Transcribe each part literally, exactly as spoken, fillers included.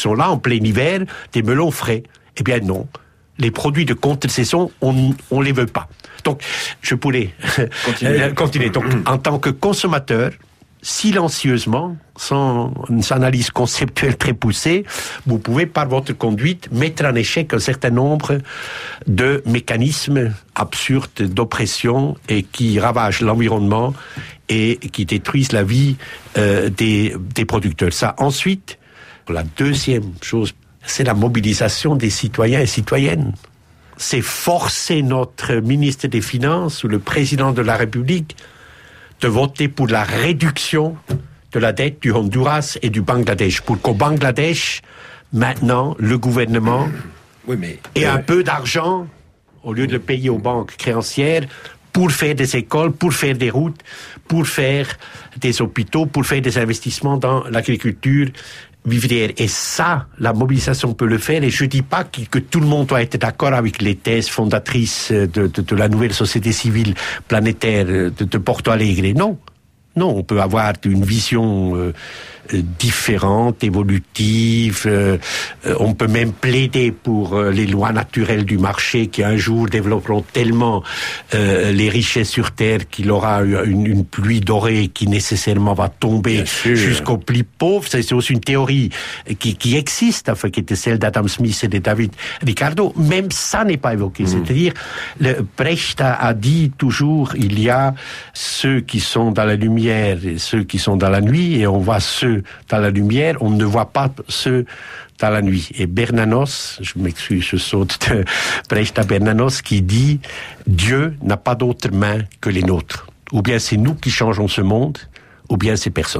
sont-là en plein hiver, des melons frais. Eh bien non, les produits de contre-saison, on on les veut pas. Donc, je pourrais continuer. continuer. Donc, en tant que consommateur, silencieusement, sans une analyse conceptuelle très poussée, vous pouvez, par votre conduite, mettre en échec un certain nombre de mécanismes absurdes d'oppression et qui ravagent l'environnement et qui détruisent la vie euh, des, des producteurs. Ça, ensuite, la deuxième chose, c'est la mobilisation des citoyens et citoyennes. C'est forcer notre ministre des Finances ou le président de la République de voter pour la réduction de la dette du Honduras et du Bangladesh. Pour qu'au Bangladesh, maintenant, le gouvernement oui, mais, ait euh... un peu d'argent, au lieu de le payer aux banques créancières, pour faire des écoles, pour faire des routes, pour faire des hôpitaux, pour faire des investissements dans l'agriculture vivrière. Et ça, la mobilisation peut le faire. Et je dis pas que, que tout le monde doit être d'accord avec les thèses fondatrices de, de, de la nouvelle société civile planétaire de, de Porto Alegre. Non. Non, on peut avoir une vision euh, différente, évolutive. Euh, on peut même plaider pour euh, les lois naturelles du marché qui un jour développeront tellement euh, les richesses sur Terre qu'il aura une, une pluie dorée qui nécessairement va tomber jusqu'aux plus pauvres. C'est aussi une théorie qui, qui existe, enfin, qui était celle d'Adam Smith et de David Ricardo. Même ça n'est pas évoqué. Mmh. C'est-à-dire, le Brecht a, a dit toujours, il y a ceux qui sont dans la lumière et ceux qui sont dans la nuit, et on voit ceux dans la lumière, on ne voit pas ceux dans la nuit. Et Bernanos, je m'excuse, je saute de Brecht à Bernanos, qui dit « Dieu n'a pas d'autres mains que les nôtres. Ou bien c'est nous qui changeons ce monde, ou bien c'est personne. »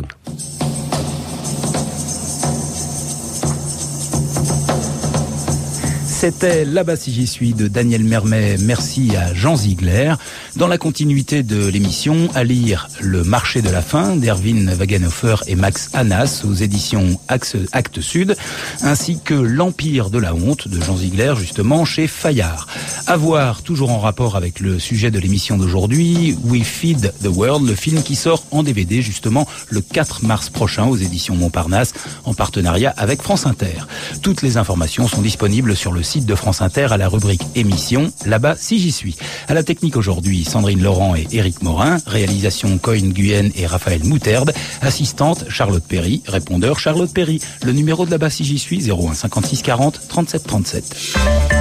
C'était Là-bas si j'y suis de Daniel Mermet. Merci à Jean Ziegler. Dans la continuité de l'émission, à lire Le marché de la faim d'Erwin Wagenhofer et Max Annas aux éditions Actes Sud, ainsi que L'Empire de la honte de Jean Ziegler, justement, chez Fayard. À voir, toujours en rapport avec le sujet de l'émission d'aujourd'hui, We Feed the World, le film qui sort en D V D, justement, le quatre mars prochain aux éditions Montparnasse, en partenariat avec France Inter. Toutes les informations sont disponibles sur le site de France Inter à la rubrique émission, Là-bas si j'y suis. À la technique aujourd'hui, Sandrine Laurent et Éric Morin, réalisation Cohen Guyenne et Raphaël Mouterde, assistante Charlotte Perry, répondeur Charlotte Perry. Le numéro de Là-bas si j'y suis, zéro un cinquante-six quarante trente-sept trente-sept.